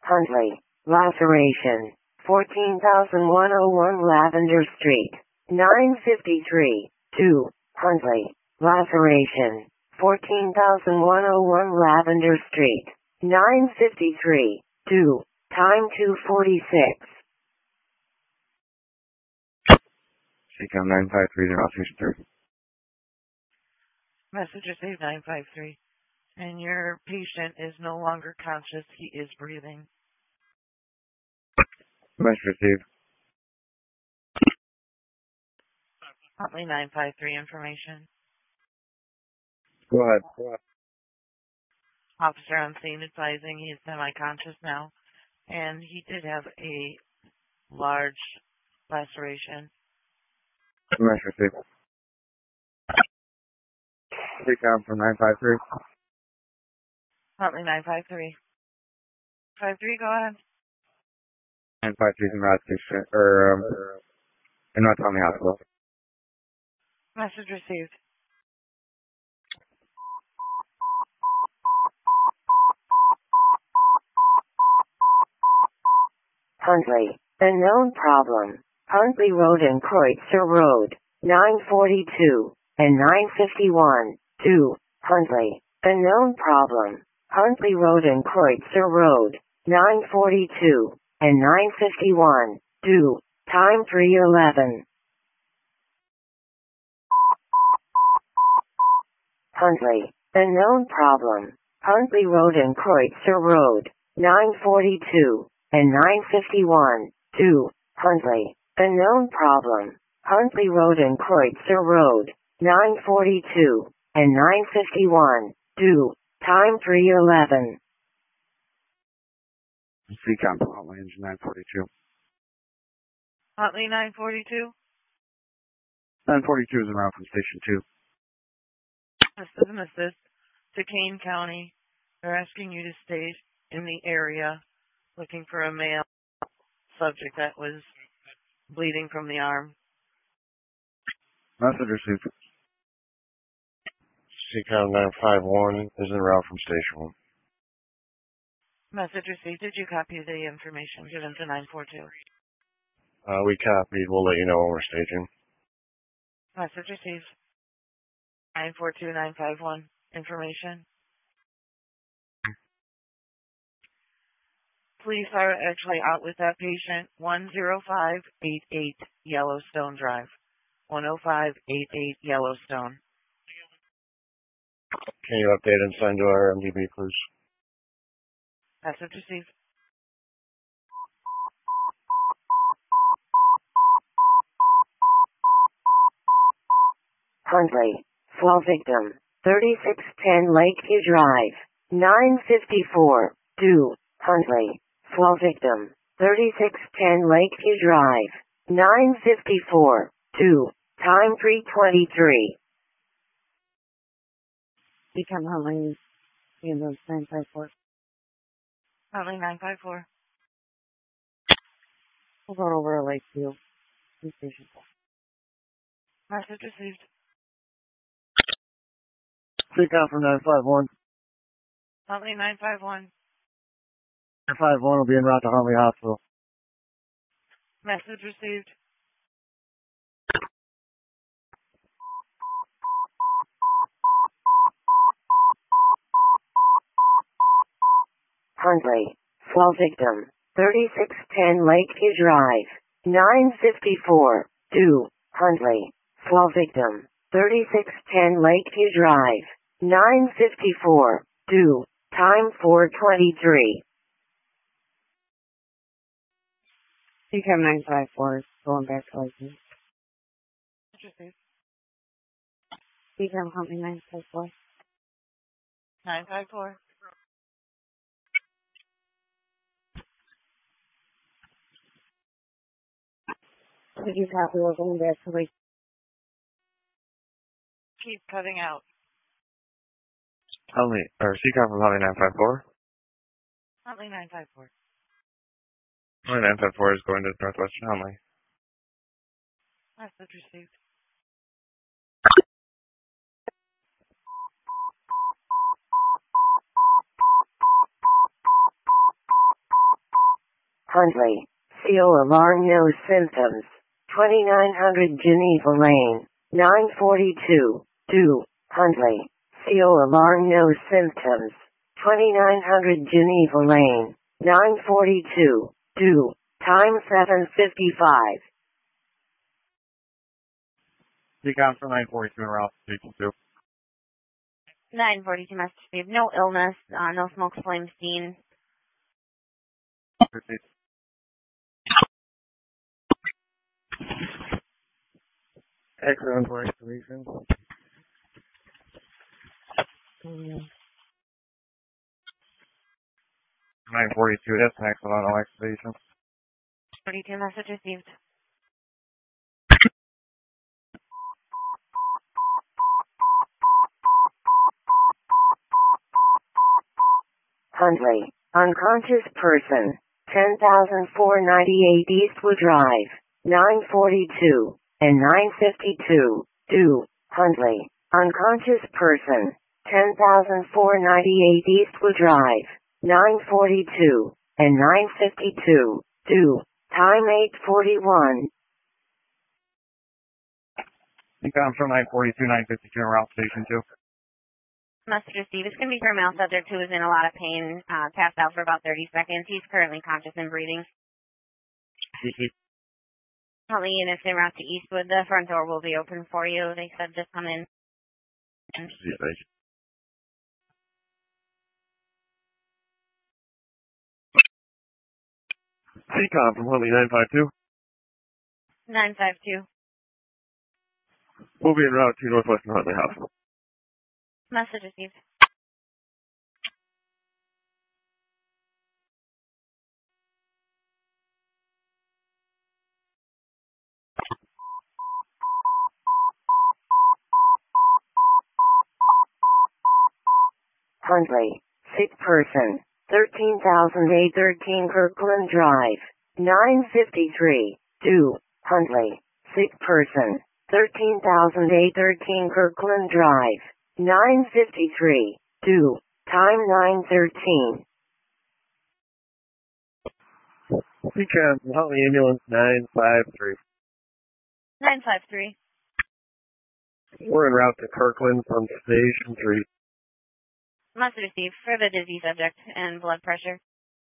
Huntley. Laceration. 14,101 Lavender Street. 953. 2. Huntley. Laceration. 14,101 Lavender Street. 953. 2. Time 2:46. CCOM 953 Message received 953. And your patient is no longer conscious. He is breathing. Message received. Huntley 953 information. Go ahead. Officer on scene advising he is semi-conscious now. And he did have a large laceration. Message received. CCOM from 953. Huntley 953. 53, go ahead. 953 is in Route Station, in North County Hospital. Message received. Huntley. Unknown problem. Huntley Road and Kreutzer Road. 942 and 951. 2. Huntley. Unknown problem. Huntley Road and Kreutzer Road. 942 and 951. 2. Time 3:11. Huntley. Unknown problem. Huntley Road and Kreutzer Road. 942 and 951. 2. Huntley. Unknown problem. Huntley Road and Kreutzer Road. 942 and 951. 2. Time 3:11. CCOM from Huntley Engine 942. Huntley 942. 942 is en route from Station 2. This is an assist to Kane County. They're asking you to stay in the area looking for a male subject that was bleeding from the arm. Message received. CCOM 951 is en route from Station 1. Message received. Did you copy the information given to 942? We copied. We'll let you know when we're staging. Message received. 942, 951. Information. Police are actually out with that patient. 10588 Yellowstone Drive. 10588 Yellowstone. Can you update and send to our MDB, please? Message received. Huntley. Fall victim. 3610 Lakeview Drive. 954. 2. Huntley. Fall victim. 3610 Lakeview Drive. 954. 2. Time 3:23. Become Huntley. Ambulance 954. Huntley 954. We're going over to Lakeview. Station 4. Message received. CCOM from 951. Huntley 951. 951 will be en route to Huntley Hospital. Message received. Huntley. Fall victim. 3610 Lakeview Drive. 954. 2. Huntley. Fall victim. 3610 Lakeview Drive. 954. 2. Time 4:23. CCOM 954 is going back to Lakeview. CCOM Huntley 954. 954. Did you copy? We're going back to Lakeview. Keep cutting out. CCOM from Huntley 954. Huntley 954. Huntley 954 is going to Northwestern Huntley. Message received. Huntley. CO alarm, no symptoms. 2900 Geneva Lane. 942. Do. Huntley. CO alarm, no symptoms. 2900 Geneva Lane. 942. Do. Time 7:55. Decom for 942 and route station 2. 942 message received. No illness, no smoke flame seen. Excellent for excavation. 942, that's an excellent on excavation. 42 message received. Huntley. Unconscious person. 10,498 Eastwood Drive. 942 and 952. Do. Huntley. Unconscious person. 10,498 Eastwood Drive. 942 and 952. Do. Time 8:41. Decom for 942, 952 and route station 2. Message received. It's going to be for a male subject who is in a lot of pain, passed out for about 30 seconds. He's currently conscious and breathing. Huntley, and if they route to Eastwood, the front door will be open for you. They said just come in. Decom from Huntley 952. 952. We'll be en route to Northwestern Huntley Hospital. Message received. Huntley. Sick person. 13,813 Kirkland Drive. 953. Do. Huntley. Sick person. 13,813 Kirkland Drive. 953. Do. Time 9:13. Decom from Huntley Ambulance 953. 953. We're en route to Kirkland from Station 3. Message received for the dizzy subject and blood pressure.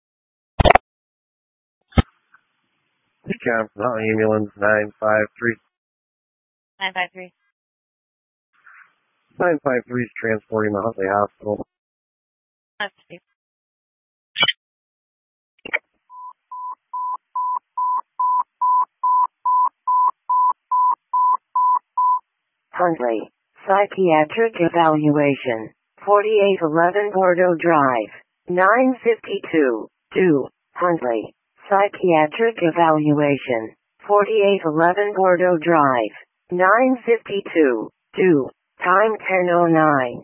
Decom from Huntley Ambulance 953. 953. 953 is transporting to Huntley Hospital. Message received. Huntley. Psychiatric evaluation. 4811 Bordeaux Drive. 952. Do. Huntley. Psychiatric evaluation. 4811 Bordeaux Drive. 952. Do. Time 10:09.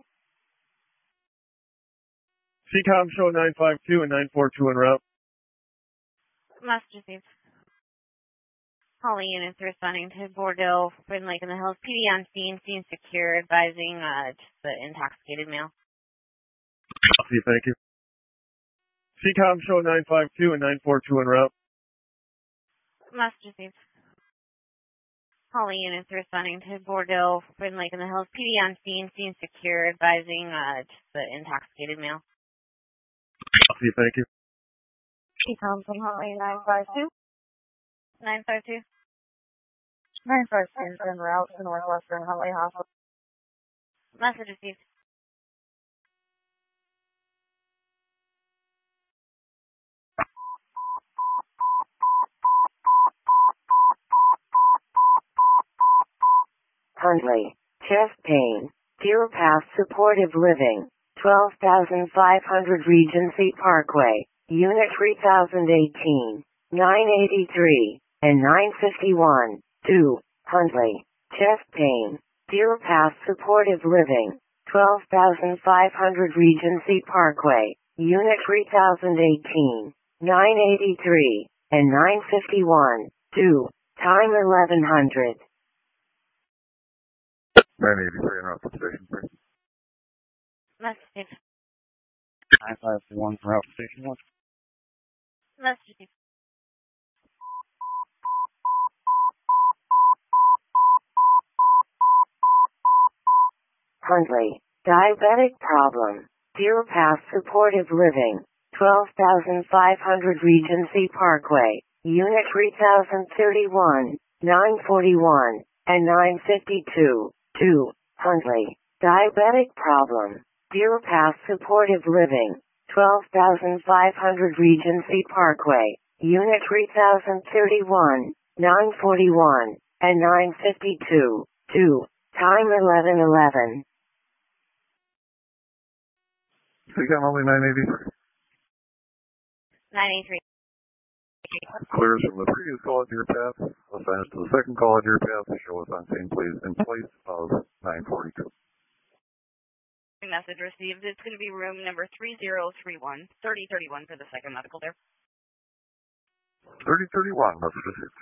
Decom show 952 and 942 en route. Message received. All units responding to Bordeaux, Britain Lake in the Hills. PD on scene, scene secure, advising just the intoxicated male. See, thank you. Decom show 952 and 942 en route. Message received. All units responding to Bordeaux, Britain Lake in the Hills. PD on scene, scene secure, advising just the intoxicated male. See, thank you. Decom from Huntley 952. 952. 952 is en route to Northwestern Huntley Hospital. Message received. Huntley. Chest pain. Deer Path Supportive Living. 12,500 Regency Parkway. Unit 3018. 983 and 951. Do. Huntley. Chest pain. Deer Path Supportive Living. 12,500 Regency Parkway. Unit 3018. 983 and 951. Do. Time 1100. 983 en route to Station 3. Message received. 951 en route to Station 1. Message received. Hundley. Diabetic problem. Deer Pass Supportive Living. 12,500 Regency Parkway. Unit 3031, 941, and 952. 2. Hundley. Diabetic problem. Deer Pass Supportive Living. 12,500 Regency Parkway. Unit 3031, 941, and 952. 2. Time 11:11. Seacom only 983. 983. Clears from the previous call at Deer Path. Assigns to the second call at Deer Path to show us on scene, please, in place of 942. Message received. It's going to be room number 3031 for the second medical there. 3031, message received.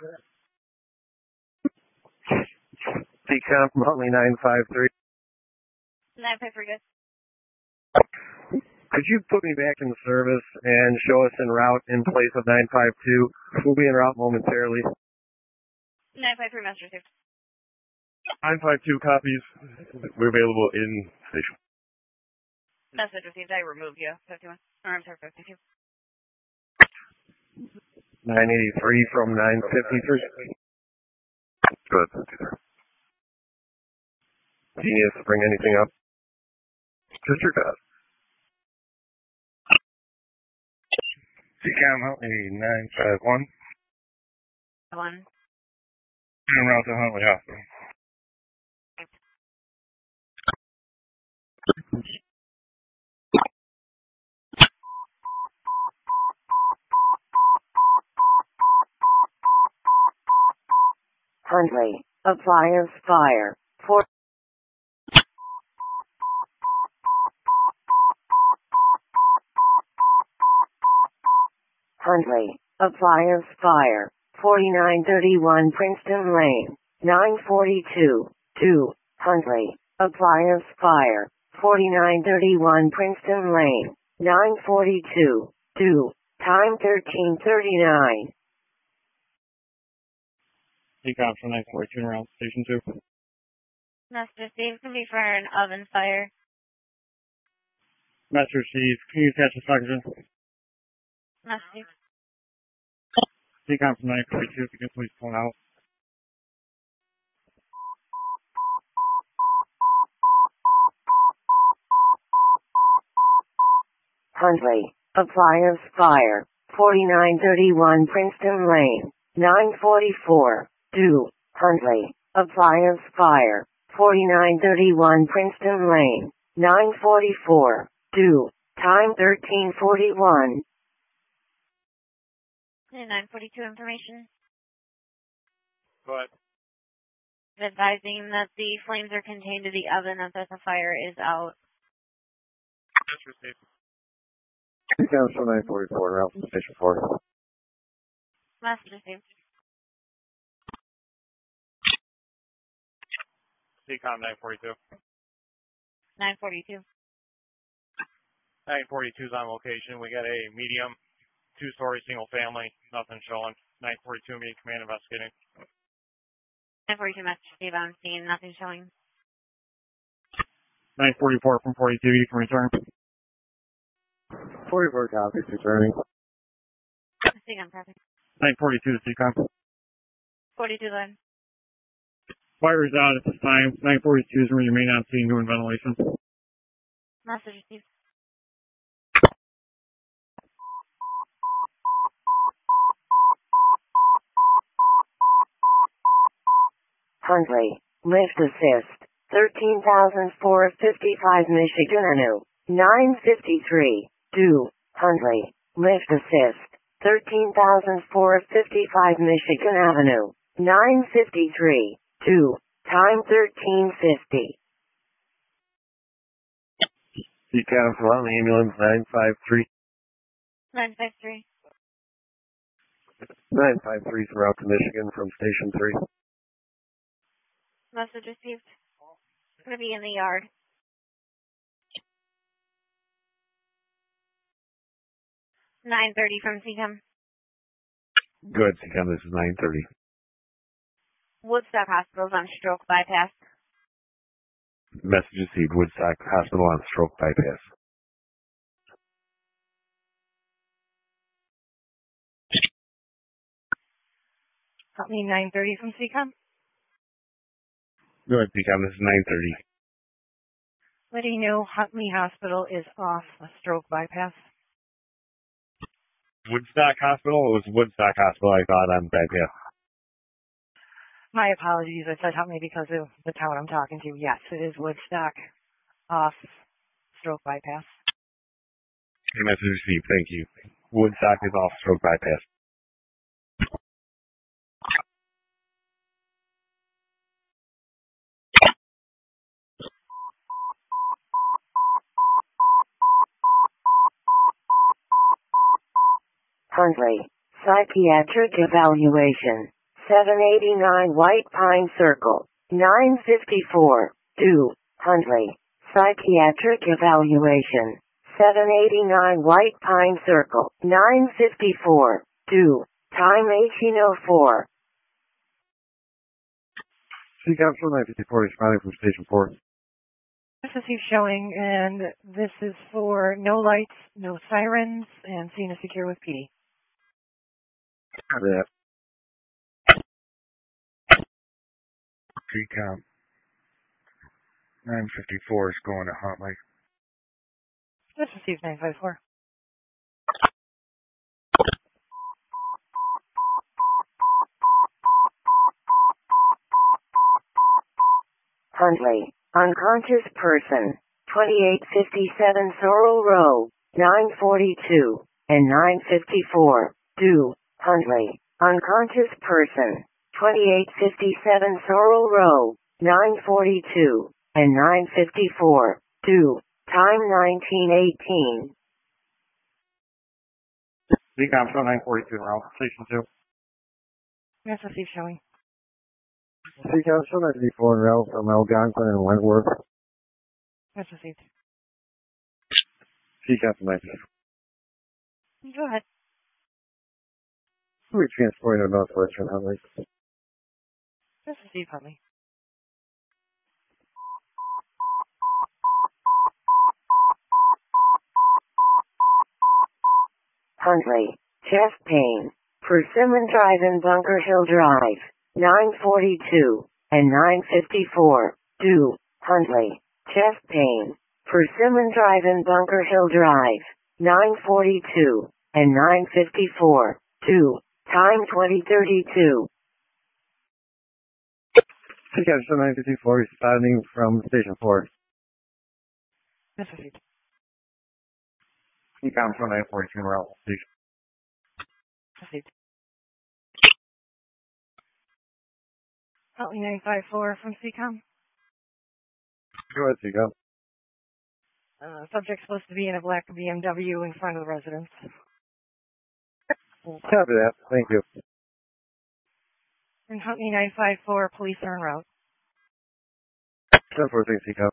Seacom Huntley 953. 953, good. Could you put me back in service and show us en route in place of 952? We'll be en route momentarily. 953, message received. 952 copies. We're available in station. Message received. I removed you. 51. Or I'm sorry, 52. 983 from 953. Good. Do you need us to bring anything up? Just your pass. Seacom Huntley 951. 1. En route to Huntley Hospital. Hundley. Appliance fire. 4. Hundley. Appliance fire. 4931 Princeton Lane. 942. 2. Hundley. Appliance fire. 4931 Princeton Lane. 942. 2. Time 13:39. Seacom from 942 around Station 2. Message received. Can be for an oven fire. Message received. Can you attach this oxygen? Message. Seacom from 942, if you can please pull out. Hundley. Appliance fire. 4931 Princeton Lane. 944. 2. Hundley. Appliance fire. 4931 Princeton Lane. 944. 2. Time 13:41. 942 information. Go ahead. Advising that the flames are contained to the oven and that the fire is out. Message received. Seacom from 944 around Station 4. Message received. Seacom 942. 942. 942 is on location. We got a medium, 2-story single family. Nothing showing. 942 immediate command investigating. 942 message received on scene. Nothing showing. 944 from 42. You can return. 44 copies returning. Seacom traffic. 942 to Seacom. 42 line. Fire is out at this time. 942 is remain on scene doing ventilation. Message received. Hundley. Lift assist. 13,455 Michigan Avenue. 953. 2. Hundley. Lift assist. 13,455 Michigan Avenue. 953. 2. Time 13:50. Seacom from Huntley Ambulance 953. 953. 953 is route to Michigan from Station 3. Message received. Gonna be in the yard. $930 from Seacom. Good, Seacom, this is 930. Woodstock Hospital's on stroke bypass. Message received. Woodstock Hospital on stroke bypass. Huntley 930 from CCOM. Go ahead, CCOM. This is 930. Letting you know Huntley Hospital is off a stroke bypass. Woodstock Hospital? It was Woodstock Hospital, I thought, on bypass. My apologies. I said Huntley because of the town I'm talking to. Yes, it is Woodstock off stroke bypass. Okay, message received. Thank you. Woodstock is off stroke bypass. Huntley, psychiatric evaluation, 789 White Pine Circle, 954, 2, Huntley, psychiatric evaluation, 789 White Pine Circle, 954, 2, time 1804. CCOM from 954 responding from Station 4. This is you showing, and this is for no lights, no sirens, and scene is secure with PD. Copy that. CCOM 954 is going to Huntley. This is Steve 954. Huntley, unconscious person, 2857 Sorrel Road, 942, and 954, 2, Huntley, unconscious person, 2857 Sorrel Road, 942, and 954, 2, time 1918. CCOM from 942 around Station 2. This is Steve showing. CCOM from 954 en route from Algonquin and Wentworth. This is Steve. CCOM from 954. Go ahead. We're transporting to Northwestern Huntley. This is Steve Huntley. Huntley, chest pain, Persimmon Drive and Bunker Hill Drive, 942, and 954, 2, Huntley, chest pain, Persimmon Drive and Bunker Hill Drive, 942, and 954, 2, time 2032. CCOM from 954 responding from Station 4. This is Steve. CCOM from 942 en route Station. This is Steve. Huntley 954 from CCOM. Go ahead, CCOM. Subject supposed to be in a black BMW in front of the residence. Copy that. Thank you. And Huntley 954, police are en route. 1046 CCOM.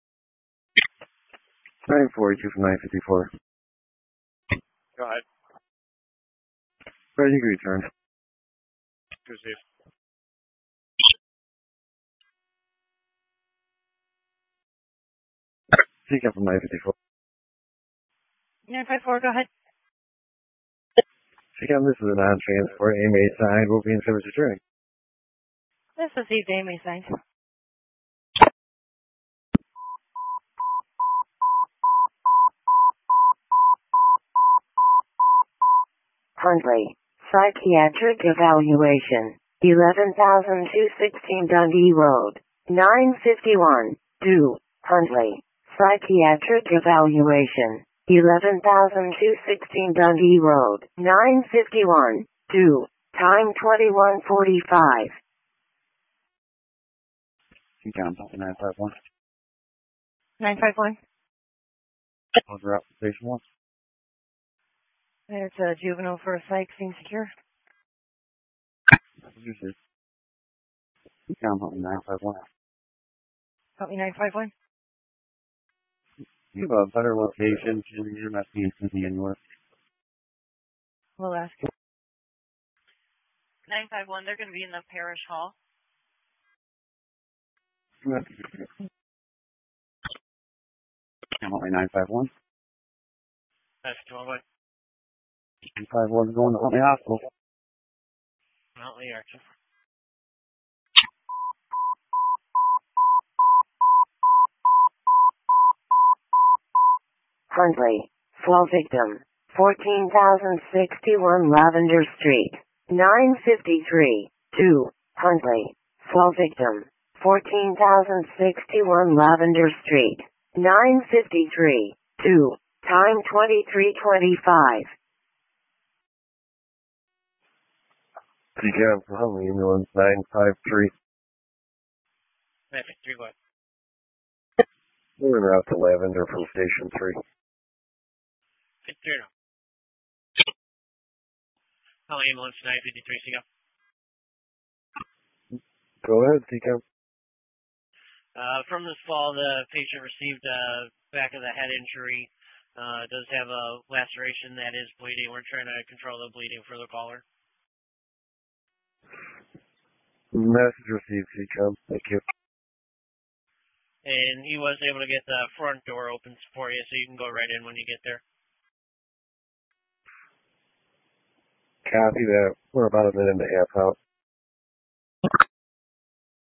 942 from 954. Go ahead. Ready to return. Good, Steve. CCOM from 954. 954, go ahead. CCOM, this is a non-transport. AMA signed. Will be in service returning. This is Steve Damey signed. Huntley, psychiatric evaluation, 11,216 Dundee Road, 951, 2, Huntley, psychiatric evaluation, 11,216 Dundee Road, 951, 2, time 21:45. CCOM, 951. 951. Close route to Station 1. There's a juvenile for a psych, scene secure. CCOM, 951. Huntley 951. You have a better location. You're not seeing Cynthia anywhere. We'll ask. 951, they're going to be in the parish hall. Huntley 951. That's 12. 951 going to Huntley Hospital. Huntley Archer. Huntley. Fall victim. 14,061 Lavender Street. 953. 2. Huntley. Fall victim. 14,061 Lavender Street. 953. 2. Time 23:25. Decam for Huntley Ambulance 953. 953 what? We're en route to Lavender from Station 3. 53 no. Huntley Ambulance 953, see ya. Go ahead, Decam. From this fall, the patient received a back of the head injury. Does have a laceration that is bleeding. We're trying to control the bleeding for the caller. Message received, Decam. Thank you. And he was able to get the front door open for you, so you can go right in when you get there. Copy that. We're about a minute and a half out.